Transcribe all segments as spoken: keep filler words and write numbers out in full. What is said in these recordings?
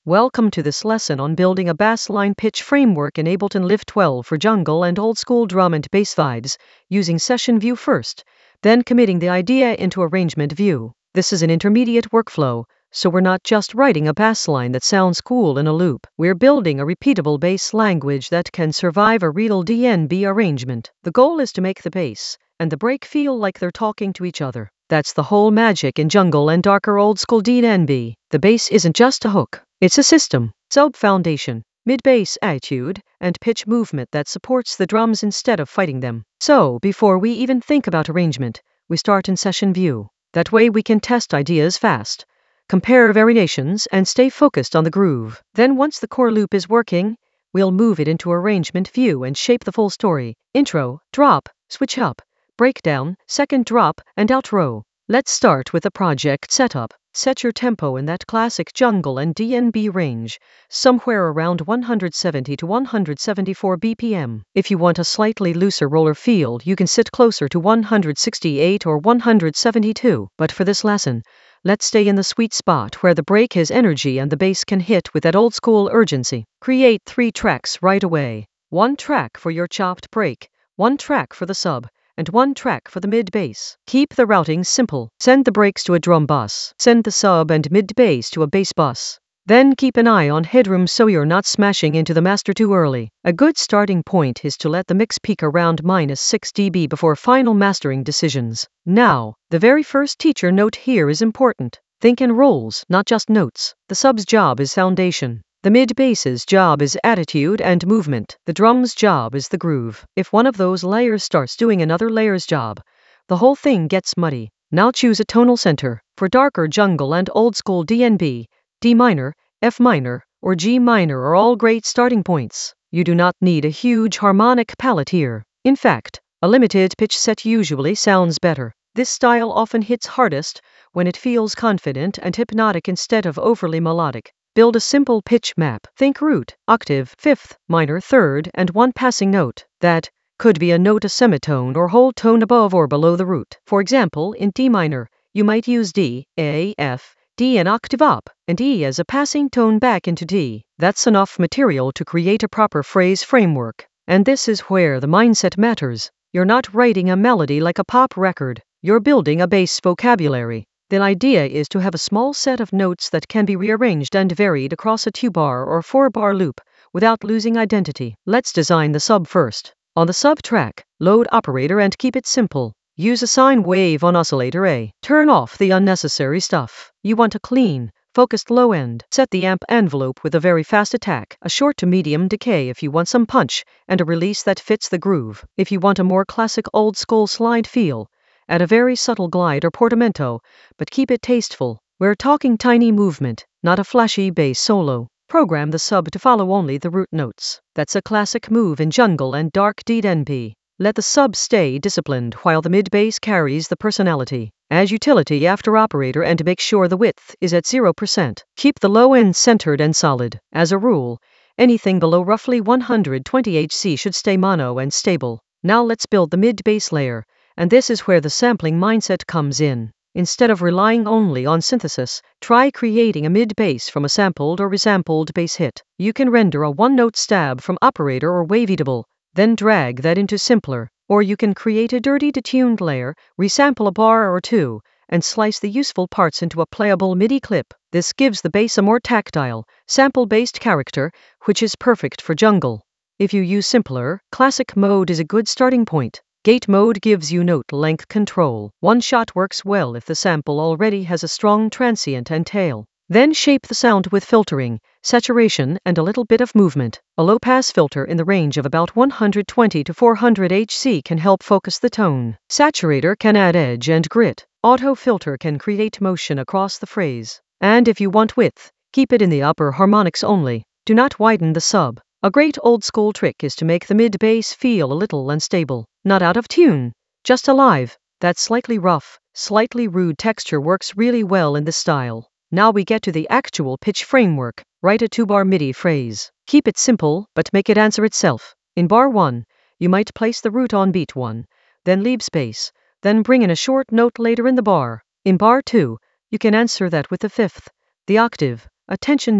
Welcome to this lesson on building a bassline pitch framework in Ableton Live twelve for jungle and old school drum and bass vibes, using session view first, then committing the idea into arrangement view. This is an intermediate workflow, so we're not just writing a bassline that sounds cool in a loop. We're building a repeatable bass language that can survive a real D N B arrangement. The goal is to make the bass and the break feel like they're talking to each other. That's the whole magic in jungle and darker old school D N B. The bass isn't just a hook, it's a system, sub foundation, mid-bass attitude, and pitch movement that supports the drums instead of fighting them. So, before we even think about arrangement, we start in session view. That way we can test ideas fast, compare variations, and stay focused on the groove. Then once the core loop is working, we'll move it into arrangement view and shape the full story. Intro, drop, switch up, breakdown, second drop, and outro. Let's start with the project setup. Set your tempo in that classic jungle and D N B range, somewhere around one hundred seventy to one hundred seventy-four B P M. If you want a slightly looser roller feel, you can sit closer to one hundred sixty-eight or one hundred seventy-two. But for this lesson, let's stay in the sweet spot where the break has energy and the bass can hit with that old school urgency. Create three tracks right away. One track for your chopped break, one track for the sub, and one track for the mid-bass. Keep the routing simple. Send the breaks to a drum bus. Send the sub and mid-bass to a bass bus. Then keep an eye on headroom so you're not smashing into the master too early. A good starting point is to let the mix peak around minus six decibels before final mastering decisions. Now, the very first teacher note here is important. Think in roles, not just notes. The sub's job is foundation. The mid-bass's job is attitude and movement. The drum's job is the groove. If one of those layers starts doing another layer's job, the whole thing gets muddy. Now choose a tonal center. For darker jungle and old school D N B, D minor, F minor, or G minor are all great starting points. You do not need a huge harmonic palette here. In fact, a limited pitch set usually sounds better. This style often hits hardest when it feels confident and hypnotic instead of overly melodic. Build a simple pitch map. Think root, octave, fifth, minor, third, and one passing note. That could be a note, a semitone, or whole tone above or below the root. For example, in D minor, you might use D, A, F, D an octave up, and E as a passing tone back into D. That's enough material to create a proper phrase framework. And this is where the mindset matters. You're not writing a melody like a pop record. You're building a bass vocabulary. The idea is to have a small set of notes that can be rearranged and varied across a two-bar or four-bar loop without losing identity. Let's design the sub first. On the sub track, load operator and keep it simple. Use a sine wave on oscillator A. Turn off the unnecessary stuff. You want a clean, focused low end. Set the amp envelope with a very fast attack, a short to medium decay if you want some punch, and a release that fits the groove. If you want a more classic old school slide feel, add a very subtle glide or portamento, but keep it tasteful. We're talking tiny movement, not a flashy bass solo. Program the sub to follow only the root notes. That's a classic move in jungle and dark D N B. Let the sub stay disciplined while the mid-bass carries the personality. Add utility after operator and make sure the width is at zero percent. Keep the low end centered and solid. As a rule, anything below roughly one hundred twenty hertz should stay mono and stable. Now let's build the mid-bass layer. And this is where the sampling mindset comes in. Instead of relying only on synthesis, try creating a mid-bass from a sampled or resampled bass hit. You can render a one-note stab from operator or waveatable, then drag that into simpler. Or you can create a dirty detuned layer, resample a bar or two, and slice the useful parts into a playable MIDI clip. This gives the bass a more tactile, sample-based character, which is perfect for jungle. If you use simpler, classic mode is a good starting point. Gate mode gives you note length control. One shot works well if the sample already has a strong transient and tail. Then shape the sound with filtering, saturation, and a little bit of movement. A low-pass filter in the range of about one hundred twenty to four hundred hertz can help focus the tone. Saturator can add edge and grit. Auto filter can create motion across the phrase. And if you want width, keep it in the upper harmonics only. Do not widen the sub. A great old-school trick is to make the mid-bass feel a little unstable. Not out of tune, just alive. That slightly rough, slightly rude texture works really well in this style. Now we get to the actual pitch framework. Write a two-bar MIDI phrase. Keep it simple, but make it answer itself. In bar one, you might place the root on beat one, then leave space, then bring in a short note later in the bar. In bar two, you can answer that with the fifth, the octave, a tension note,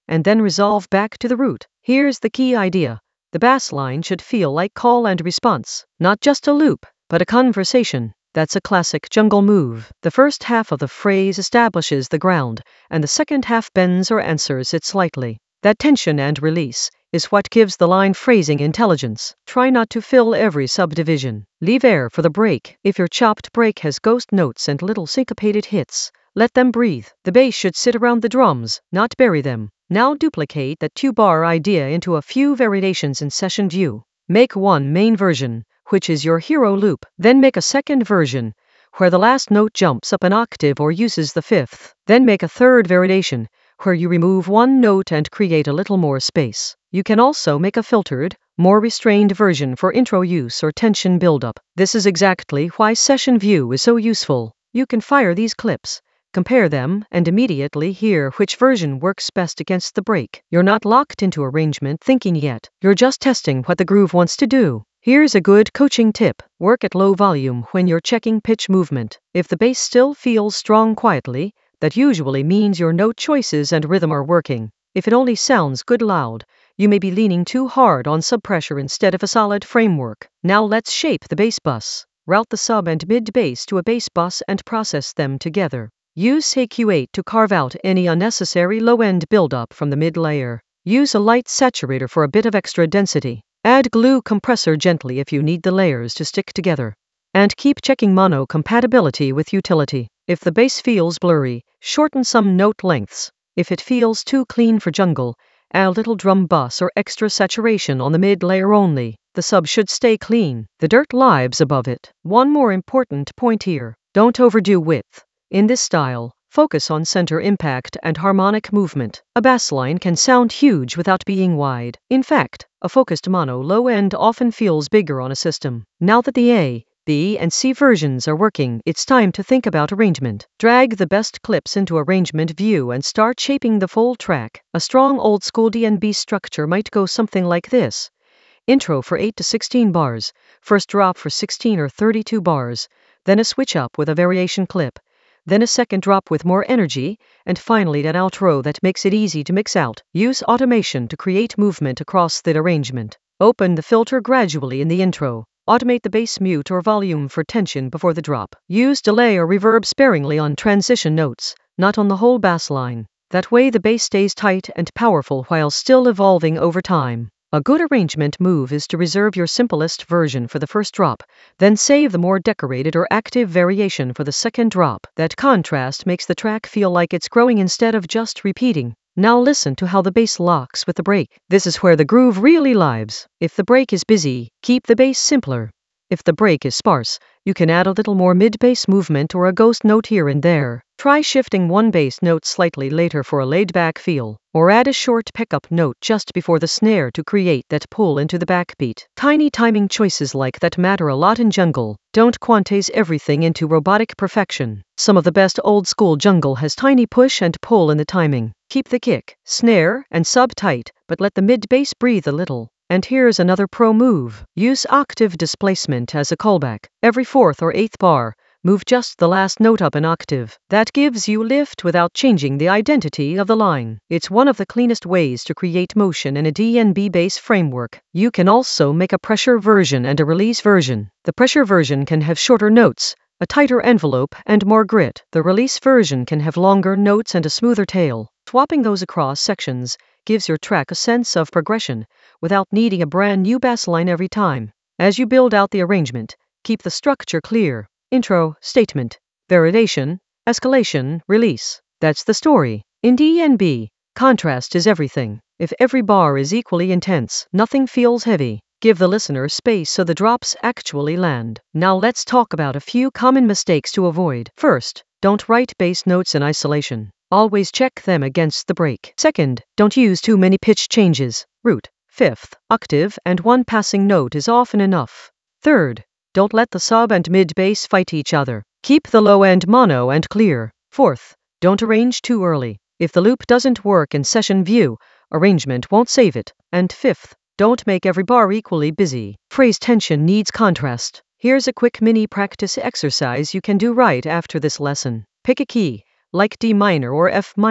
and then resolve back to the root. Here's the key idea. The bass line should feel like call and response, not just a loop, but a conversation. That's a classic jungle move. The first half of the phrase establishes the ground, and the second half bends or answers it slightly. That tension and release is what gives the line phrasing intelligence. Try not to fill every subdivision. Leave air for the break. If your chopped break has ghost notes and little syncopated hits, let them breathe. The bass should sit around the drums, not bury them. Now duplicate that two-bar idea into a few variations in session view. Make one main version, which is your hero loop. Then make a second version, where the last note jumps up an octave or uses the fifth. Then make a third variation, where you remove one note and create a little more space. You can also make a filtered, more restrained version for intro use or tension buildup. This is exactly why session view is so useful. You can fire these clips, compare them, and immediately hear which version works best against the break. You're not locked into arrangement thinking yet. You're just testing what the groove wants to do. Here's a good coaching tip. Work at low volume when you're checking pitch movement. If the bass still feels strong quietly, that usually means your note choices and rhythm are working. If it only sounds good loud, you may be leaning too hard on subpressure instead of a solid framework. Now let's shape the bass bus. Route the sub and mid bass to a bass bus and process them together. Use A Q eight to carve out any unnecessary low-end buildup from the mid layer. Use a light saturator for a bit of extra density. Add glue compressor gently if you need the layers to stick together. And keep checking mono compatibility with utility. If the bass feels blurry, shorten some note lengths. If it feels too clean for jungle, add a little drum bus or extra saturation on the mid layer only. The sub should stay clean. The dirt lives above it. One more important point here. Don't overdo width. In this style, focus on center impact and harmonic movement. A bass line can sound huge without being wide. In fact, a focused mono low end often feels bigger on a system. Now that the A, B, and C versions are working, it's time to think about arrangement. Drag the best clips into arrangement view and start shaping the full track. A strong old school D N B structure might go something like this. Intro for eight to sixteen bars, first drop for sixteen or thirty-two bars, then a switch up with a variation clip, then a second drop with more energy, and finally an outro that makes it easy to mix out. Use automation to create movement across the arrangement. Open the filter gradually in the intro. Automate the bass mute or volume for tension before the drop. Use delay or reverb sparingly on transition notes, not on the whole bass line. That way the bass stays tight and powerful while still evolving over time. A good arrangement move is to reserve your simplest version for the first drop, then save the more decorated or active variation for the second drop. That contrast makes the track feel like it's growing instead of just repeating. Now listen to how the bass locks with the break. This is where the groove really lives. If the break is busy, keep the bass simpler. If the break is sparse, you can add a little more mid-bass movement or a ghost note here and there. Try shifting one bass note slightly later for a laid-back feel, or add a short pickup note just before the snare to create that pull into the backbeat. Tiny timing choices like that matter a lot in jungle. Don't quantize everything into robotic perfection. Some of the best old-school jungle has tiny push and pull in the timing. Keep the kick, snare, and sub tight, but let the mid-bass breathe a little. And here's another pro move. Use octave displacement as a callback. Every fourth or eighth bar, move just the last note up an octave. That gives you lift without changing the identity of the line. It's one of the cleanest ways to create motion in a D N B bass framework. You can also make a pressure version and a release version. The pressure version can have shorter notes, a tighter envelope, and more grit. The release version can have longer notes and a smoother tail. Swapping those across sections gives your track a sense of progression without needing a brand new bass line every time. As you build out the arrangement, keep the structure clear. Intro, statement, variation, escalation, release. That's the story. In D N B, contrast is everything. If every bar is equally intense, nothing feels heavy. Give the listener space so the drops actually land. Now let's talk about a few common mistakes to avoid. First, don't write bass notes in isolation. Always check them against the break. Second, don't use too many pitch changes. Root, fifth, octave, and one passing note is often enough. Third, don't let the sub and mid bass fight each other. Keep the low end mono and clear. Fourth, don't arrange too early. If the loop doesn't work in session view, arrangement won't save it. And fifth, don't make every bar equally busy. Phrase tension needs contrast. Here's a quick mini practice exercise you can do right after this lesson. Pick a key, like D minor or F minor.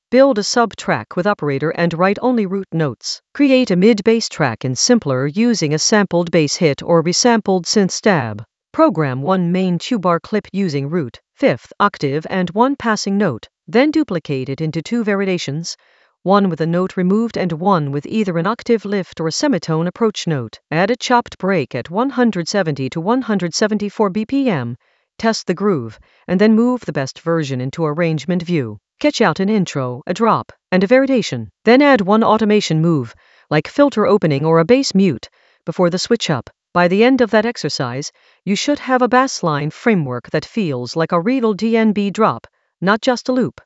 Build a sub-track with operator and write only root notes. Create a mid-bass track in Simpler using a sampled bass hit or resampled synth stab. Program one main two-bar clip using root, fifth octave and one passing note. Then duplicate it into two variations, one with a note removed and one with either an octave lift or a semitone approach note. Add a chopped break at one hundred seventy to one hundred seventy-four B P M. Test the groove, and then move the best version into arrangement view. Sketch out an intro, a drop, and a variation. Then add one automation move, like filter opening or a bass mute, before the switch up. By the end of that exercise, you should have a bassline framework that feels like a real D N B drop, not just a loop.